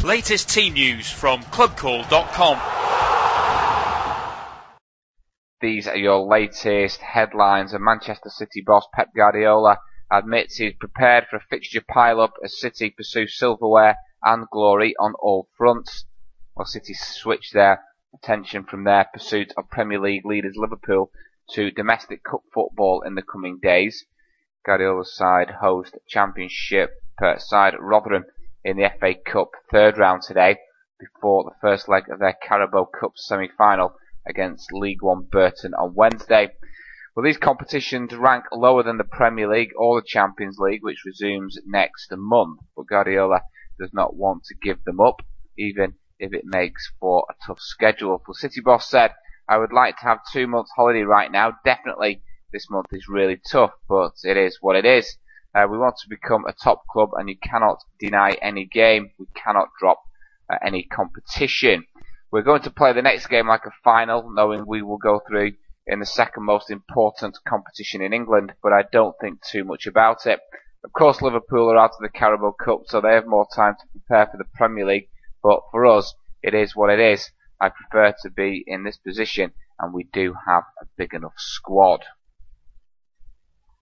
Latest team news from clubcall.com. These are your latest headlines. And Manchester City boss Pep Guardiola admits he's prepared for a fixture pile-up as City pursue silverware and glory on all fronts. While City switch their attention from their pursuit of Premier League leaders Liverpool to domestic cup football in the coming days. Guardiola's side host Championship side Rotherham in the FA Cup third round today before the first leg of their Carabao Cup semi-final against League One Burton on Wednesday. Well, these competitions rank lower than the Premier League or the Champions League, which resumes next month. But Guardiola does not want to give them up, even if it makes for a tough schedule. The City boss said, "I would like to have 2 months holiday right now. Definitely this month is really tough, but it is what it is. We want to become a top club and you cannot deny any game. We cannot drop any competition. We're going to play the next game like a final, knowing we will go through in the second most important competition in England, but I don't think too much about it. Of course, Liverpool are out of the Carabao Cup, so they have more time to prepare for the Premier League, but for us, it is what it is. I prefer to be in this position, and we do have a big enough squad."